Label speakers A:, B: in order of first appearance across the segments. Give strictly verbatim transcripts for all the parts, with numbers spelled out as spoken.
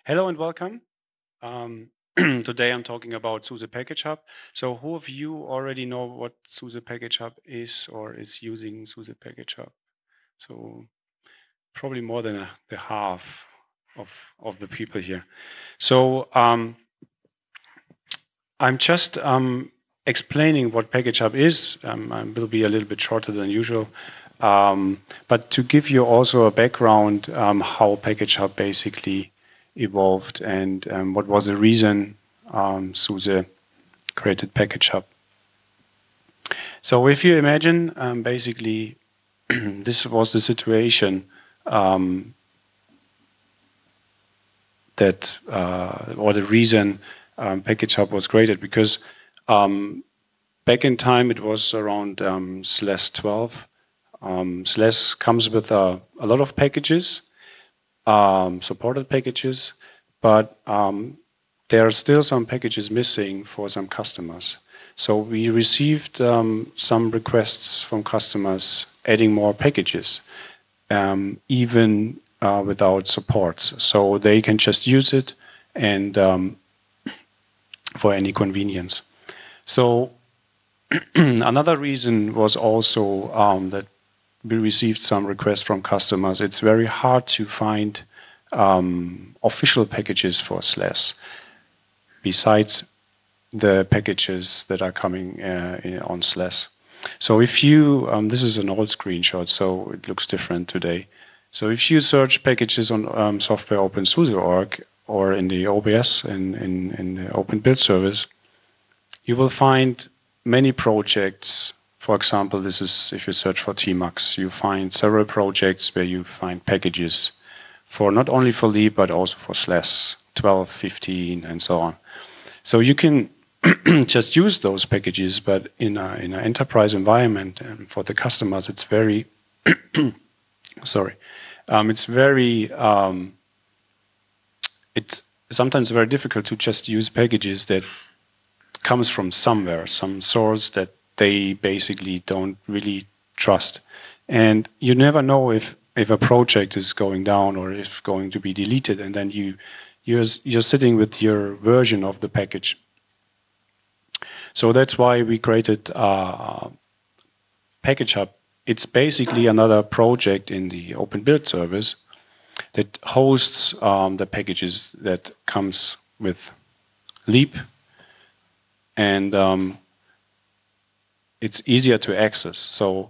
A: Hello and welcome. Um, today I'm talking about SUSE Package Hub. So who of you already know what SUSE Package Hub is or is using SUSE Package Hub? So probably more than a, the half of, of the people here. So um, I'm just um, explaining what Package Hub is. Um, I will be a little bit shorter than usual. Um, but to give you also a background um, how Package Hub basically evolved and um, what was the reason um, SUSE created Package Hub. So if you imagine, um, basically, this was the situation um, that, uh, or the reason um, Package Hub was created, because um, back in time it was around um, slash twelve. Um, slash comes with a, a lot of packages, um, supported packages, but um, there are still some packages missing for some customers. So we received um, some requests from customers adding more packages, um, even uh, without support. So they can just use it and um, for any convenience. So another reason was also um, that we received some requests from customers. It's very hard to find um, official packages for SLAS besides the packages that are coming uh, in, on SLAS. So if you, um, this is an old screenshot, so it looks different today. So if you search packages on um, software OpenSUSE dot org or in the O B S, in, in, in the Open Build Service, you will find many projects. For example, this is if you search for Tmux, you find several projects where you find packages for not only for Leap, but also for SLAS twelve, fifteen, and so on. So you can just use those packages, but in a, in an enterprise environment, and for the customers, it's very, sorry, um, it's very, um, it's sometimes very difficult to just use packages that comes from somewhere, some source that they basically don't really trust. And you never know if, if a project is going down or if going to be deleted, and then you, you're, you're sitting with your version of the package. So that's why we created uh, Package Hub. It's basically another project in the Open Build service that hosts um, the packages that comes with Leap, and um, it's easier to access. So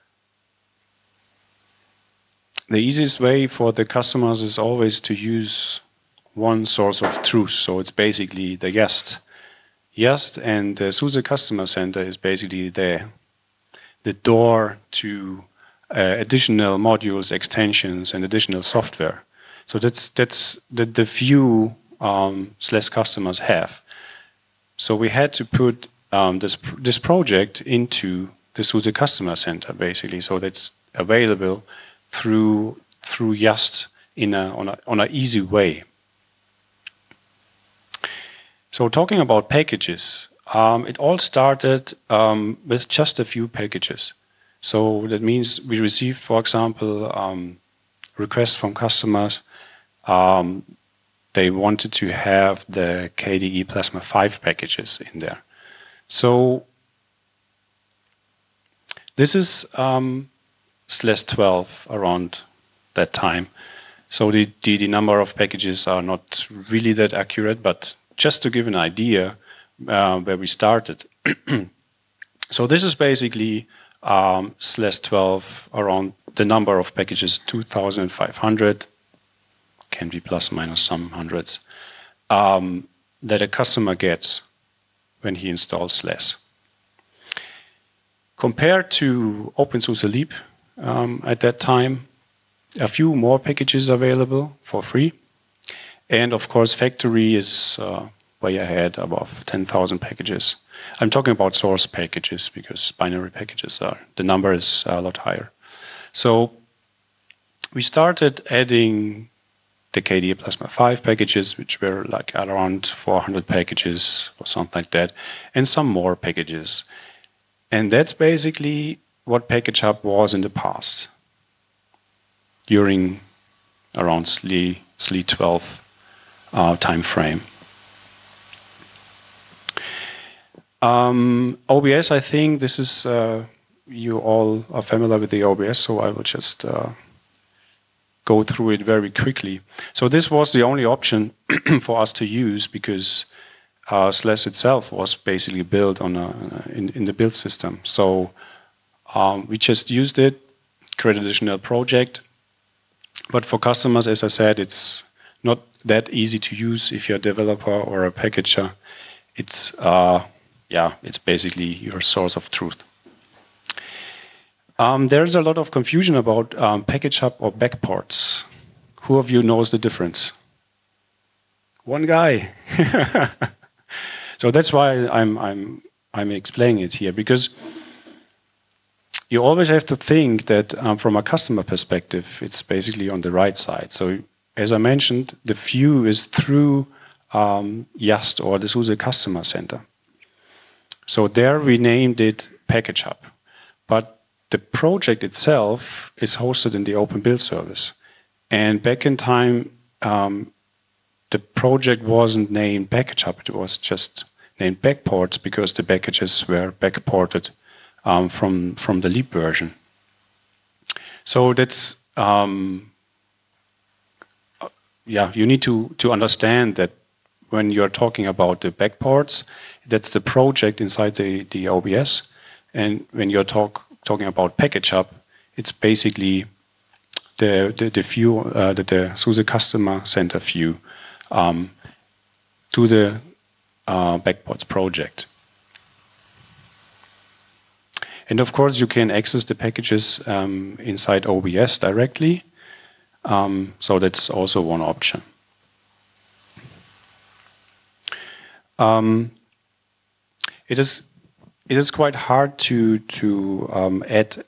A: the easiest way for the customers is always to use one source of truth. So it's basically the YAST. YAST and the SUSE Customer Center is basically the, the door to uh, additional modules, extensions, and additional software. So that's, that's the, the view um, SLAS customers have. So we had to put um, this, this project into the SUSE Customer Center, basically, so that's available through through YAST in a, on a on an easy way. So talking about packages, um, it all started um, with just a few packages. So that means we received, for example, um, requests from customers. Um, they wanted to have the K D E Plasma five packages in there. So this is um, SLAS twelve around that time. So the, the, the number of packages are not really that accurate, but just to give an idea uh, where we started. So this is basically um, SLAS twelve around the number of packages, two thousand five hundred, can be plus minus some hundreds, um, that a customer gets when he installs SLAS. Compared to OpenSUSE Leap um, at that time, a few more packages available for free. And of course, Factory is uh, way ahead, above ten thousand packages. I'm talking about source packages because binary packages are, the number is a lot higher. So we started adding the K D E Plasma five packages, which were like around four hundred packages or something like that, and some more packages. And that's basically what Package Hub was in the past, during around S L E twelve uh, time frame. Um, O B S, I think this is, uh, you all are familiar with the O B S, so I will just uh, go through it very quickly. So this was the only option for us to use because uh, SLES itself was basically built on a, in, in the build system. So um, we just used it, created an additional project. But for customers, as I said, it's not that easy to use if you're a developer or a packager. It's uh, yeah, it's basically your source of truth. Um, there's a lot of confusion about um, package hub or backports. Who of you knows the difference? One guy. So that's why I'm I'm I'm explaining it here, because you always have to think that um, from a customer perspective, it's basically on the right side. So as I mentioned, the view is through um, YaST or the SUSE Customer Center. So there we named it Package Hub. But the project itself is hosted in the Open Build Service. And back in time, um, the project wasn't named Package Hub, it was just named Backports because the packages were backported um, from, from the Leap version. So that's, um, yeah, you need to, to understand that when you're talking about the backports, that's the project inside the, the O B S. And when you're talk, talking about Package Hub, it's basically the, the, the view, uh, the, the SUSE Customer Center view um, to the uh, backports project. And of course, you can access the packages um, inside O B S directly. Um, so that's also one option. Um, it is it is quite hard to to um, add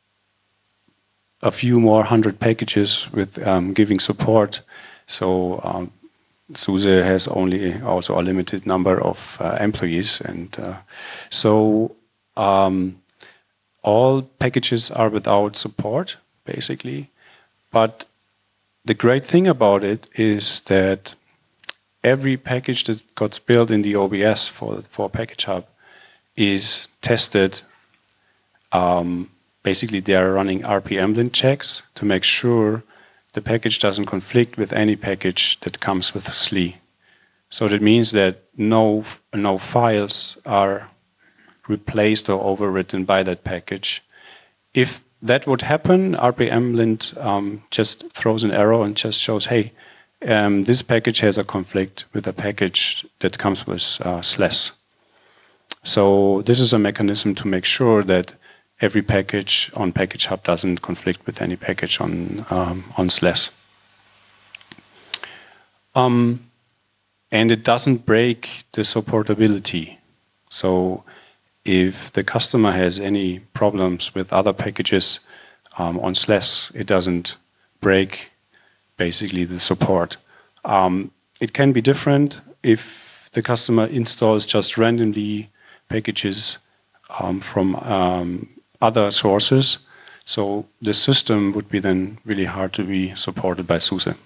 A: a few more hundred packages with um, giving support. So um, SUSE has only also a limited number of uh, employees, and uh, so um, all packages are without support basically. But the great thing about it is that every package that got built in the O B S for, for Package Hub is tested. Um, basically, they are running R P M lint checks to make sure the package doesn't conflict with any package that comes with S L E. So that means that no, no files are replaced or overwritten by that package. If that would happen, R P M lint um, just throws an error and just shows, hey, Um, this package has a conflict with a package that comes with uh, SLES. So this is a mechanism to make sure that every package on Package Hub doesn't conflict with any package on, um, on SLES. Um, and it doesn't break the supportability. So if the customer has any problems with other packages um, on SLES, it doesn't break basically the support. Um, it can be different if the customer installs just randomly packages um, from um, other sources. So the system would be then really hard to be supported by SUSE.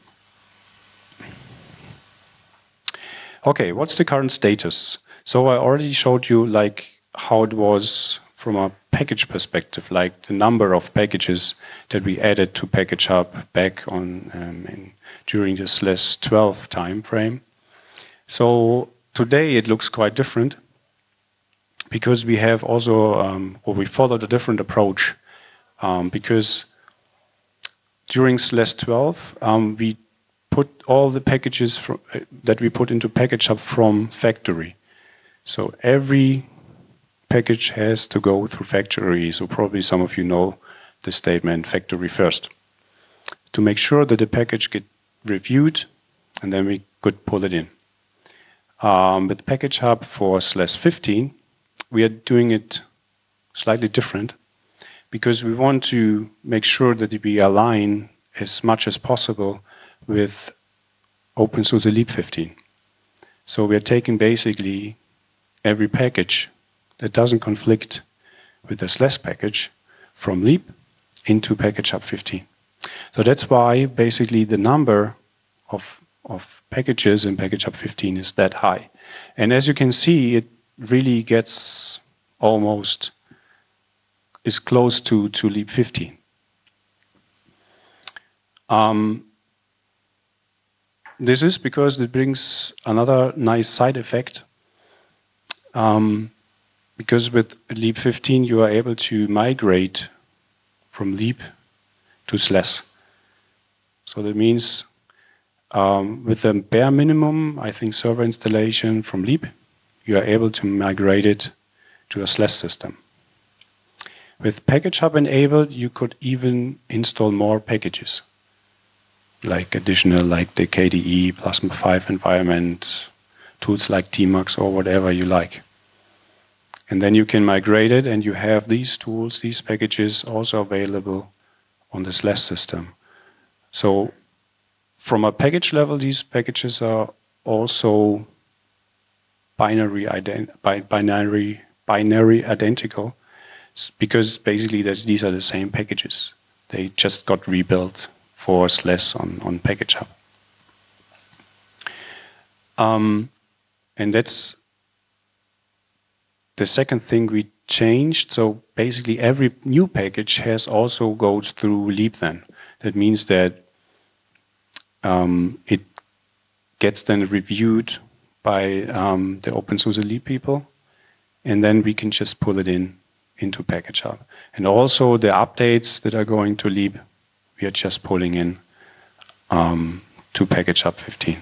A: Okay, what's the current status? So I already showed you like how it was from a package perspective, like the number of packages that we added to Package Hub back on um, in, during the SLES twelve time frame. So today it looks quite different because we have also, um, or we followed a different approach um, because during SLES twelve um, we put all the packages from, uh, that we put into Package Hub from factory. So every package has to go through factory. So probably some of you know the statement factory first, to make sure that the package get reviewed and then we could pull it in. Um, with Package Hub for SLES fifteen, we are doing it slightly different because we want to make sure that we align as much as possible with OpenSUSE Leap fifteen. So we are taking basically every package that doesn't conflict with the SLES package from Leap into Package Hub fifteen. So that's why basically the number of of packages in Package Hub fifteen is that high. And as you can see, it really gets almost, is close to, to Leap fifteen. Um, this is because it brings another nice side effect. Um, because with Leap fifteen, you are able to migrate from Leap to S L E S. So that means um, with the bare minimum, I think, server installation from Leap, you are able to migrate it to a S L E S system. With Package Hub enabled, you could even install more packages, like additional, like the K D E, Plasma five environment, tools like Tmux or whatever you like. And then you can migrate it, and you have these tools, these packages also available on the S L E S system. So from a package level, these packages are also binary, ident binary, binary identical, because basically these are the same packages. They just got rebuilt for S L E S on, on Package Hub. Um, and that's the second thing we changed. So basically every new package has also goes through Leap then. That means that um, it gets then reviewed by um, the OpenSUSE Leap people, and then we can just pull it in into Package Hub. And also the updates that are going to Leap, we are just pulling in um, to Package Hub fifteen.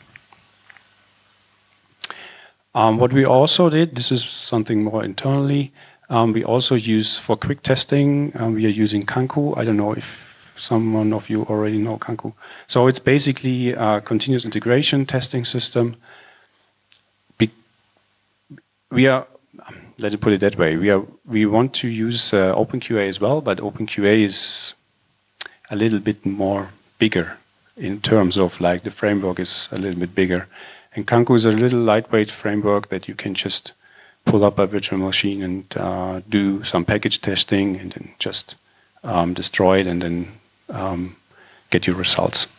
A: Um, what we also did, this is something more internally, um, we also use for quick testing, um, we are using Kanku. I don't know if someone of you already know Kanku. So it's basically a continuous integration testing system. Be we are, let me put it that way, we, are, we want to use uh, OpenQA as well, but OpenQA is a little bit more bigger in terms of, like, the framework is a little bit bigger. And Kanku is a little lightweight framework that you can just pull up a virtual machine and uh, do some package testing and then just um, destroy it and then um, get your results.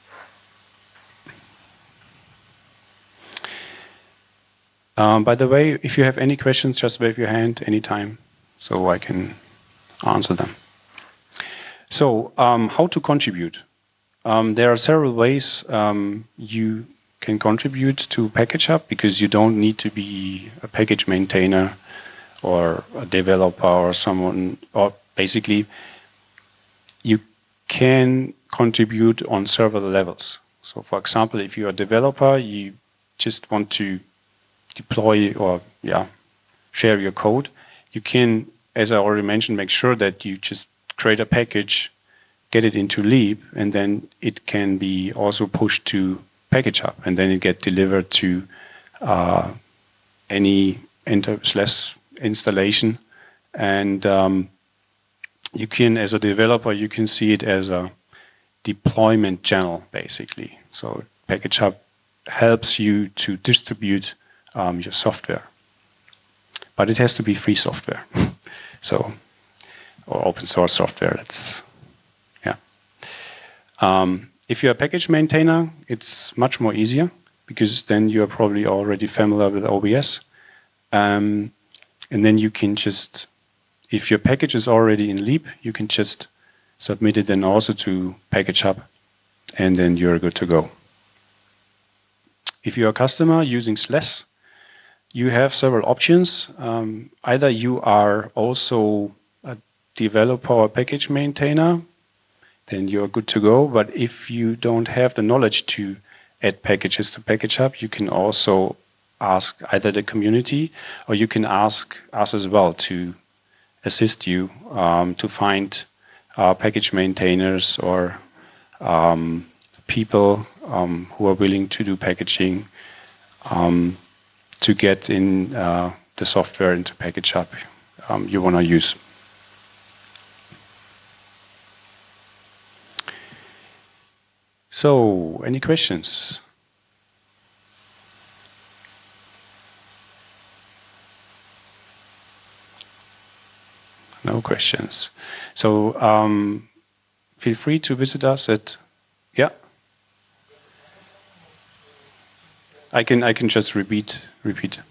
A: Um, by the way, if you have any questions, just wave your hand anytime so I can answer them. So, um, how to contribute? Um, there are several ways um, you can contribute to Package Hub, because you don't need to be a package maintainer or a developer or someone, or basically you can contribute on several levels. So for example, if you're a developer, you just want to deploy or yeah, share your code, you can, as I already mentioned, make sure that you just create a package, get it into Leap, and then it can be also pushed to Package Hub, and then it get delivered to uh, any S L E S installation. And um, you can, as a developer, you can see it as a deployment channel, basically. So Package Hub helps you to distribute um, your software, but it has to be free software, so or open source software. That's yeah. Um, If you're a package maintainer, it's much more easier, because then you're probably already familiar with O B S. Um, and then you can just, if your package is already in Leap, you can just submit it then also to Package Hub, and then you're good to go. If you're a customer using S L E S, you have several options. Um, either you are also a developer or package maintainer, then you're good to go. But if you don't have the knowledge to add packages to Package Hub, you can also ask either the community, or you can ask us as well to assist you um, to find uh, package maintainers or um, people um, who are willing to do packaging um, to get in uh, the software into Package Hub um, you want to use. So, any questions? No questions. So, um, feel free to visit us at, yeah? I can I can just repeat repeat.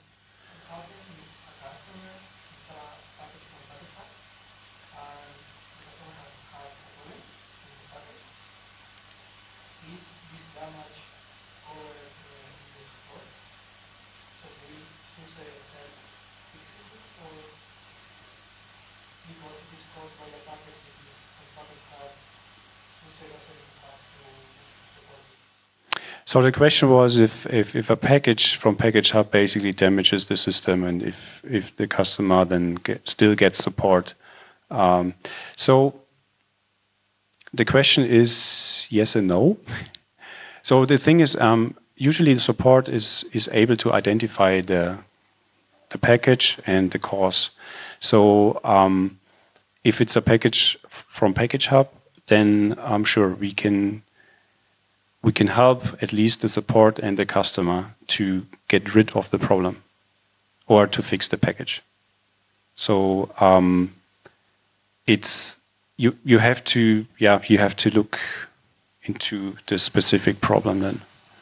A: So the question was if, if, if a package from Package Hub basically damages the system and if, if the customer then get, still gets support. Um, so the question is yes and no. So the thing is, um, usually the support is, is able to identify the, the package and the cause. So um, if it's a package from Package Hub, then I'm sure we can we can help at least the support and the customer to get rid of the problem or to fix the package. So um, it's you you have to yeah you have to look into the specific problem then.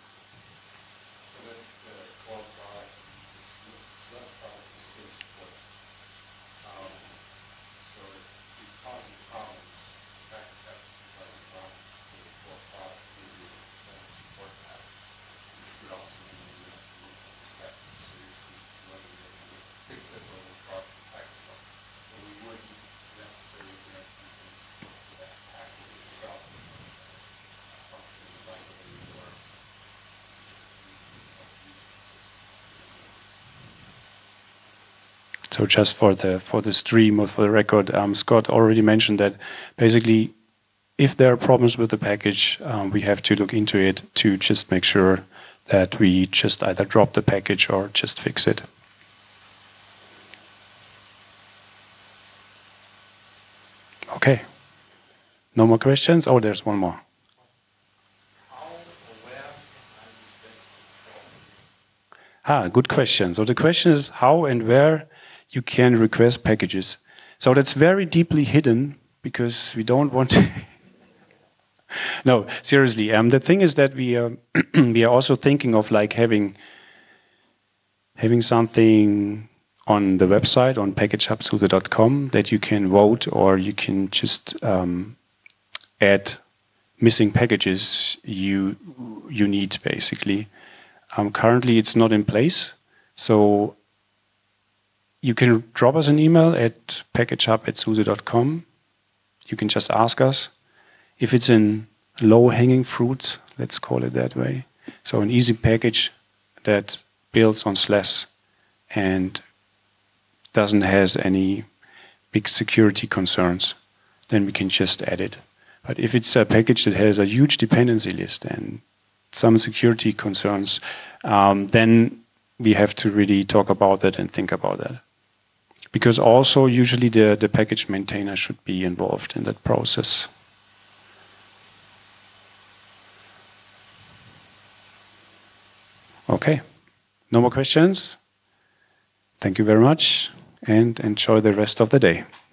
A: So just for the for the stream or for the record, um, Scott already mentioned that basically, if there are problems with the package, um, we have to look into it to just make sure that we just either drop the package or just fix it. Okay. No more questions? Oh, there's one more. Ah, good question. So the question is how and where you can request packages. So that's very deeply hidden because we don't want to. No, seriously. Um, the thing is that we are we are also thinking of like having having something on the website on package hub suse dot com that you can vote or you can just um, add missing packages you you need basically. Um, currently, it's not in place, so you can drop us an email at package hub at suse dot com. You can just ask us if it's in low-hanging fruit, let's call it that way. So an easy package that builds on SLES and doesn't has any big security concerns, then we can just add it. But if it's a package that has a huge dependency list and some security concerns, um, then we have to really talk about that and think about that. Because also usually the, the package maintainer should be involved in that process. Okay, no more questions? Thank you very much and enjoy the rest of the day.